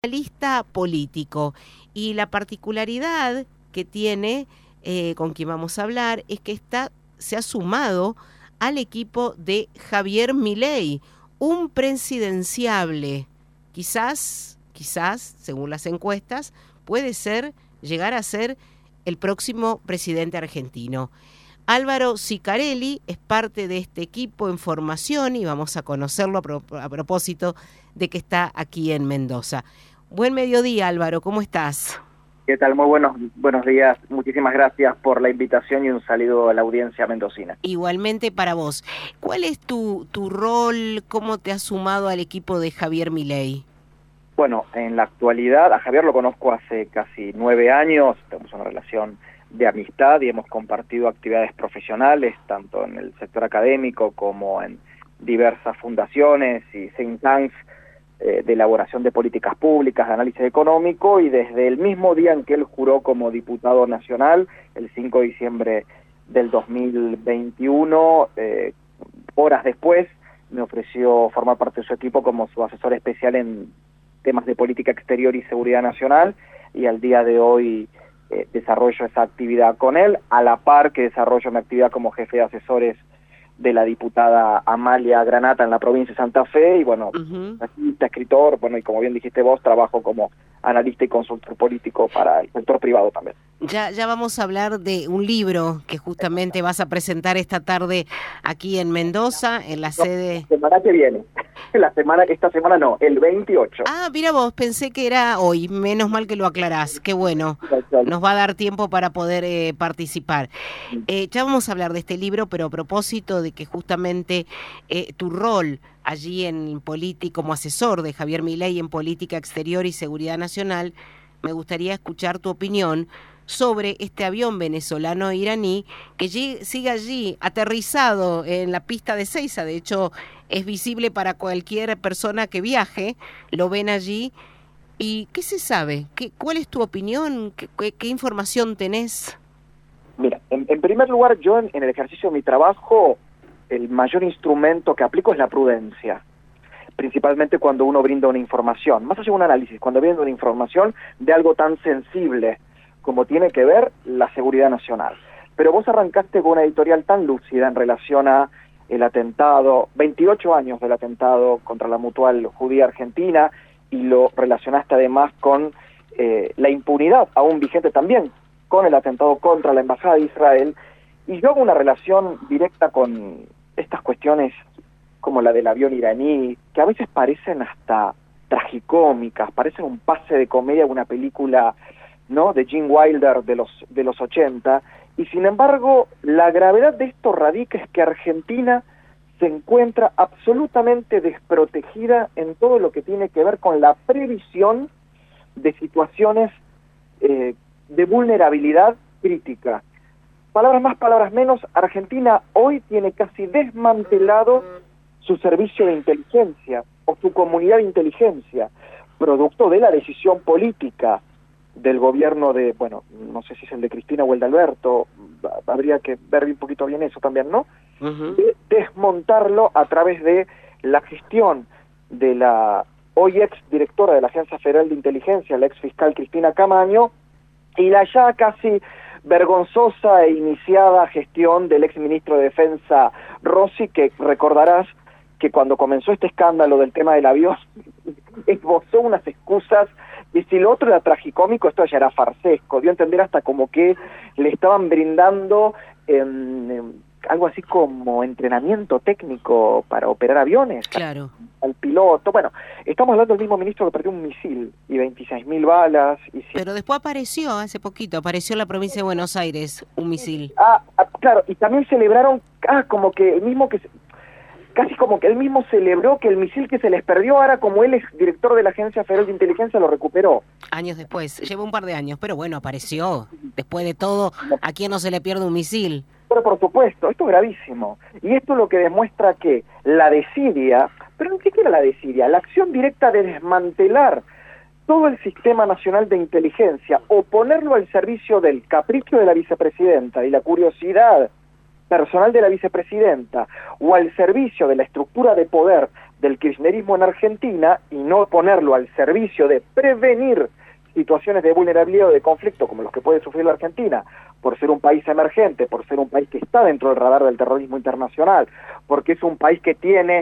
analista político y la particularidad que tiene con quien vamos a hablar es que se ha sumado al equipo de Javier Milei, un presidenciable. Quizás, según las encuestas, puede llegar a ser el próximo presidente argentino. Álvaro Sicarelli es parte de este equipo en formación y vamos a conocerlo a propósito de que está aquí en Mendoza. Buen mediodía, Álvaro, ¿cómo estás? ¿Qué tal? Muy buenos días. Muchísimas gracias por la invitación y un saludo a la audiencia mendocina. Igualmente para vos. ¿Cuál es tu rol? ¿Cómo te has sumado al equipo de Javier Milei? Bueno, en la actualidad, a Javier lo conozco hace casi 9 años, tenemos una relación de amistad y hemos compartido actividades profesionales, tanto en el sector académico como en diversas fundaciones y think tanks de elaboración de políticas públicas, de análisis económico, y desde el mismo día en que él juró como diputado nacional, el 5 de diciembre del 2021, horas después, me ofreció formar parte de su equipo como su asesor especial en temas de política exterior y seguridad nacional, y al día de hoy desarrollo esa actividad con él, a la par que desarrollo mi actividad como jefe de asesores de la diputada Amalia Granata en la provincia de Santa Fe, y bueno, escritor, bueno, y como bien dijiste vos, trabajo como analista y consultor político para el sector privado también. Ya vamos a hablar de un libro que justamente vas a presentar esta tarde aquí en Mendoza, en la sede... La semana que viene, esta semana no, el 28. Ah, mira vos, pensé que era hoy, menos mal que lo aclarás, qué bueno, nos va a dar tiempo para poder participar. Ya vamos a hablar de este libro, pero a propósito de que justamente tu rol allí en política, como asesor de Javier Milei en política exterior y seguridad nacional, me gustaría escuchar tu opinión sobre este avión venezolano-iraní que sigue allí aterrizado en la pista de Ezeiza. De hecho, es visible para cualquier persona que viaje, lo ven allí. ¿Y qué se sabe? ¿Cuál es tu opinión? ¿Qué información tenés? Mira, en primer lugar, yo en el ejercicio de mi trabajo, el mayor instrumento que aplico es la prudencia, principalmente cuando uno brinda una información, más allá de un análisis, cuando brinda una información de algo tan sensible como tiene que ver la seguridad nacional. Pero vos arrancaste con una editorial tan lúcida en relación a el atentado, 28 años del atentado contra la Mutual Judía Argentina, y lo relacionaste además con la impunidad aún vigente también, con el atentado contra la Embajada de Israel, y yo hago una relación directa con estas cuestiones como la del avión iraní, que a veces parecen hasta tragicómicas, parecen un pase de comedia de una película, ¿no?, de Gene Wilder de los 80, y sin embargo la gravedad de esto radica es que Argentina se encuentra absolutamente desprotegida en todo lo que tiene que ver con la previsión de situaciones de vulnerabilidad crítica. Palabras más, palabras menos, Argentina hoy tiene casi desmantelado su servicio de inteligencia o su comunidad de inteligencia, producto de la decisión política del gobierno de, bueno, no sé si es el de Cristina o el de Alberto, habría que ver un poquito bien eso también, ¿no? De desmontarlo a través de la gestión de la hoy ex directora de la Agencia Federal de Inteligencia, la ex fiscal Cristina Camaño, y la ya casi vergonzosa e iniciada gestión del ex ministro de Defensa Rossi, que recordarás que cuando comenzó este escándalo del tema del avión, esbozó unas excusas, y si lo otro era tragicómico, esto ya era farsesco, dio a entender hasta como que le estaban brindando algo así como entrenamiento técnico para operar aviones. Claro. Al piloto. Bueno, estamos hablando del mismo ministro que perdió un misil y 26.000 balas. Pero después hace poquito, apareció en la provincia de Buenos Aires un misil. Claro, y también celebraron, como que el mismo que... Casi como que él mismo celebró que el misil que se les perdió, ahora como él es director de la Agencia Federal de Inteligencia, lo recuperó. Años después, lleva un par de años, pero bueno, apareció. Después de todo, ¿a quién no se le pierde un misil? Pero por supuesto, esto es gravísimo. Y esto es lo que demuestra que la desidia, pero ni siquiera la desidia, la acción directa de desmantelar todo el sistema nacional de inteligencia o ponerlo al servicio del capricho de la vicepresidenta y la curiosidad personal de la vicepresidenta o al servicio de la estructura de poder del kirchnerismo en Argentina y no ponerlo al servicio de prevenir situaciones de vulnerabilidad o de conflicto como los que puede sufrir la Argentina, por ser un país emergente, por ser un país que está dentro del radar del terrorismo internacional, porque es un país que tiene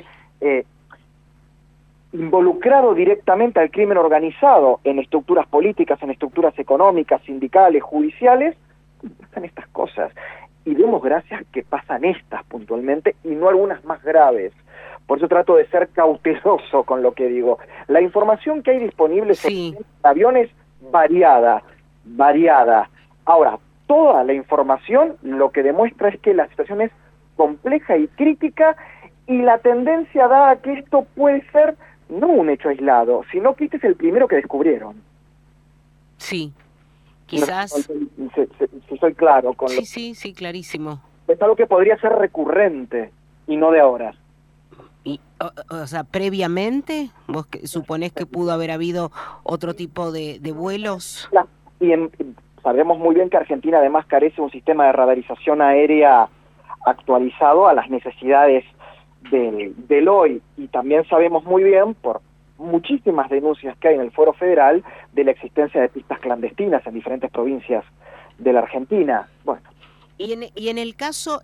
involucrado directamente al crimen organizado en estructuras políticas, en estructuras económicas, sindicales, judiciales, pasan estas cosas. Y demos gracias que pasan estas puntualmente y no algunas más graves. Por eso trato de ser cauteloso con lo que digo. La información que hay disponible sobre aviones variada. Ahora, toda la información lo que demuestra es que la situación es compleja y crítica y la tendencia da a que esto puede ser no un hecho aislado, sino que este es el primero que descubrieron. Sí, quizás... No, si soy claro con lo... Sí, clarísimo. Es algo que podría ser recurrente y no de ahora. Y, o sea, previamente, ¿vos suponés que pudo haber habido otro tipo de vuelos? Y sabemos muy bien que Argentina además carece de un sistema de radarización aérea actualizado a las necesidades del hoy, y también sabemos muy bien, por muchísimas denuncias que hay en el Fuero Federal, de la existencia de pistas clandestinas en diferentes provincias de la Argentina. Bueno. Y en el caso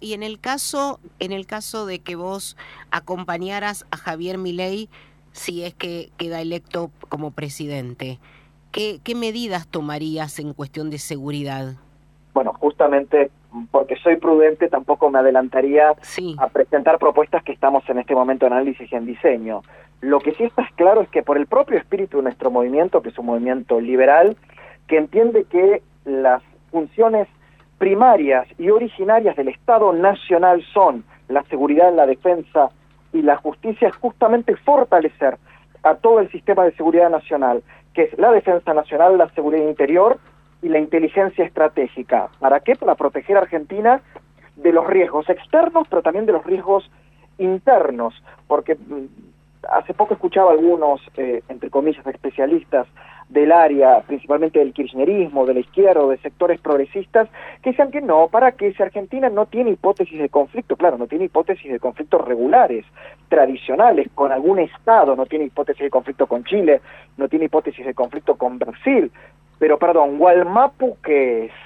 de que vos acompañaras a Javier Milei, si es que queda electo como presidente, ¿qué medidas tomarías en cuestión de seguridad? Bueno, justamente porque soy prudente, tampoco me adelantaría a presentar propuestas que estamos en este momento en análisis y en diseño. Lo que sí está claro es que por el propio espíritu de nuestro movimiento, que es un movimiento liberal, que entiende que las funciones primarias y originarias del Estado Nacional son la seguridad, la defensa y la justicia, es justamente fortalecer a todo el sistema de seguridad nacional, que es la defensa nacional, la seguridad interior y la inteligencia estratégica. ¿Para qué? Para proteger a Argentina de los riesgos externos, pero también de los riesgos internos, porque hace poco escuchaba algunos, entre comillas, especialistas del área, principalmente del kirchnerismo, de la izquierda, de sectores progresistas, que decían que no, para que si Argentina no tiene hipótesis de conflicto, claro, no tiene hipótesis de conflictos regulares, tradicionales, con algún Estado, no tiene hipótesis de conflicto con Chile, no tiene hipótesis de conflicto con Brasil, pero perdón, Gualmapu, ¿qué es?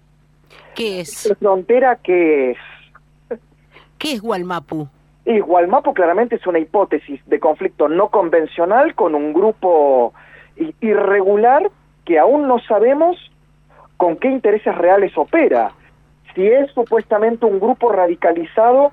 ¿Qué es? ¿Frontera qué es? ¿Qué es Gualmapu? Y Gualmapu claramente es una hipótesis de conflicto no convencional con un grupo irregular que aún no sabemos con qué intereses reales opera. Si es supuestamente un grupo radicalizado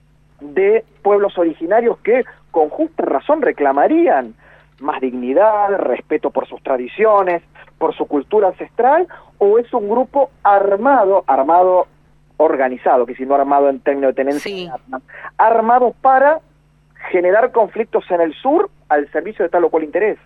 de pueblos originarios que con justa razón reclamarían más dignidad, respeto por sus tradiciones, por su cultura ancestral, o es un grupo armado organizado, que si no armado en términos de tenencia de armas, armado para generar conflictos en el sur al servicio de tal o cual interés.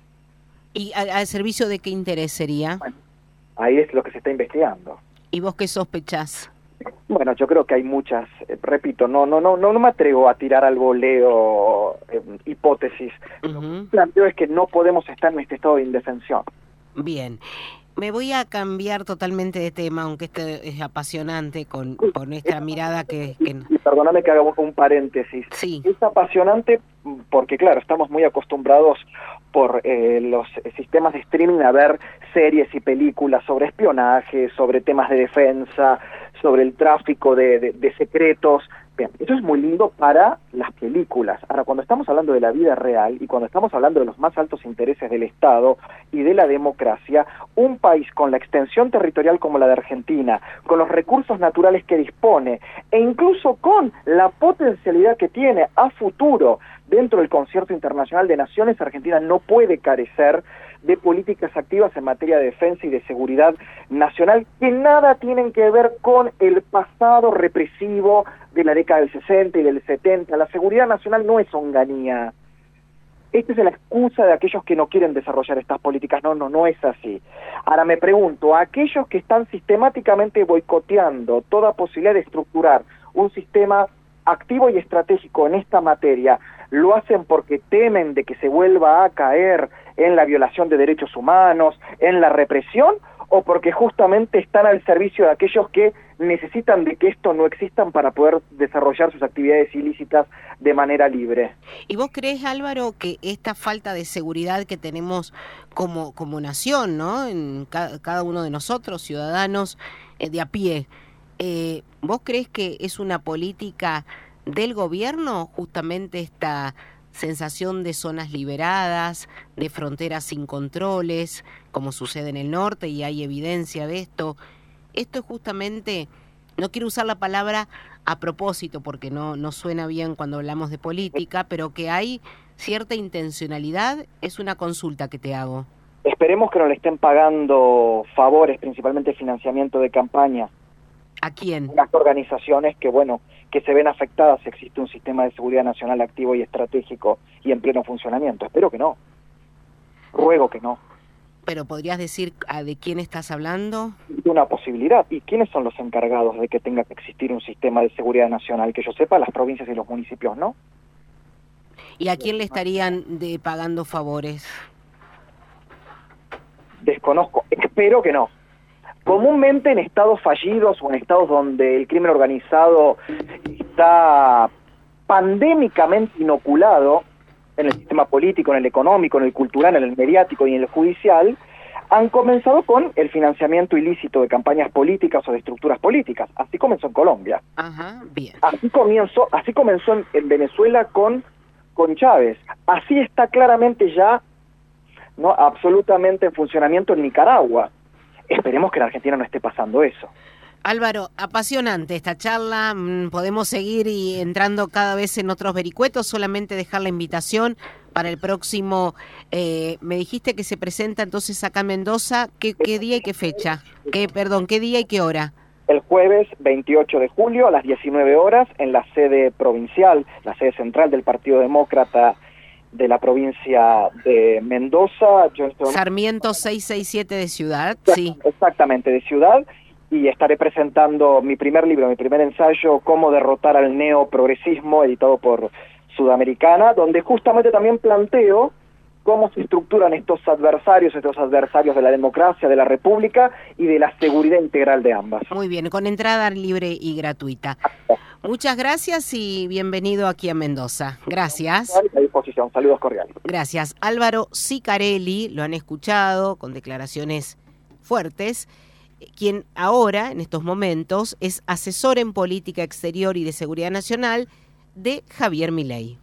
¿Y al servicio de qué interés sería? Bueno, ahí es lo que se está investigando. ¿Y vos qué sospechás? Bueno, yo creo que hay muchas, repito, no me atrevo a tirar al voleo hipótesis. Lo que planteo es que no podemos estar en este estado de indefensión. Bien. Me voy a cambiar totalmente de tema, aunque este es apasionante por nuestra mirada que... Y perdóname que haga un paréntesis. Sí. Es apasionante porque, claro, estamos muy acostumbrados por los sistemas de streaming a ver series y películas sobre espionaje, sobre temas de defensa, sobre el tráfico de secretos. Bien, eso es muy lindo para las películas. Ahora, cuando estamos hablando de la vida real y cuando estamos hablando de los más altos intereses del Estado y de la democracia, un país con la extensión territorial como la de Argentina, con los recursos naturales que dispone e incluso con la potencialidad que tiene a futuro dentro del concierto internacional de naciones, Argentina no puede carecer de políticas activas en materia de defensa y de seguridad nacional que nada tienen que ver con el pasado represivo de la década del 60 y del 70. La seguridad nacional no es honganía. Esta es la excusa de aquellos que no quieren desarrollar estas políticas. No es así. Ahora me pregunto, a aquellos que están sistemáticamente boicoteando toda posibilidad de estructurar un sistema activo y estratégico en esta materia, ¿lo hacen porque temen de que se vuelva a caer en la violación de derechos humanos, en la represión, o porque justamente están al servicio de aquellos que necesitan de que esto no existan para poder desarrollar sus actividades ilícitas de manera libre. ¿Y vos crees, Álvaro, que esta falta de seguridad que tenemos como nación, ¿no? En cada uno de nosotros, ciudadanos de a pie, ¿vos crees que es una política del gobierno justamente esta sensación de zonas liberadas, de fronteras sin controles, como sucede en el norte y hay evidencia de esto? Esto es justamente, no quiero usar la palabra a propósito porque no suena bien cuando hablamos de política, pero que hay cierta intencionalidad, es una consulta que te hago. Esperemos que no le estén pagando favores, principalmente financiamiento de campaña. ¿A quién? Las organizaciones que se ven afectadas si existe un sistema de seguridad nacional activo y estratégico y en pleno funcionamiento. Espero que no. Ruego que no. ¿Pero podrías decir de quién estás hablando? Una posibilidad. ¿Y quiénes son los encargados de que tenga que existir un sistema de seguridad nacional? Que yo sepa, las provincias y los municipios, ¿no? ¿Y a quién le estarían pagando favores? Desconozco. Espero que no. Comúnmente en estados fallidos o en estados donde el crimen organizado está pandémicamente inoculado en el sistema político, en el económico, en el cultural, en el mediático y en el judicial, han comenzado con el financiamiento ilícito de campañas políticas o de estructuras políticas. Así comenzó en Colombia. Ajá, bien. Así comenzó en Venezuela con Chávez. Así está claramente ya, no, absolutamente en funcionamiento en Nicaragua. Esperemos que en Argentina no esté pasando eso. Álvaro, apasionante esta charla, podemos seguir entrando cada vez en otros vericuetos, solamente dejar la invitación para el próximo, me dijiste que se presenta entonces acá en Mendoza, ¿qué día y qué fecha? ¿Qué día y qué hora? El jueves 28 de julio a las 19 horas en la sede provincial, la sede central del Partido Demócrata de la provincia de Mendoza. Sarmiento 667 de Ciudad, sí. Exactamente, de Ciudad, y estaré presentando mi primer libro, mi primer ensayo, Cómo derrotar al neoprogresismo, editado por Sudamericana, donde justamente también planteo cómo se estructuran estos adversarios de la democracia, de la república y de la seguridad integral de ambas. Muy bien, con entrada libre y gratuita. Muchas gracias y bienvenido aquí a Mendoza. Gracias. A disposición. Saludos cordiales. Gracias. Álvaro Sicarelli, lo han escuchado con declaraciones fuertes, quien ahora, en estos momentos, es asesor en política exterior y de seguridad nacional de Javier Milei.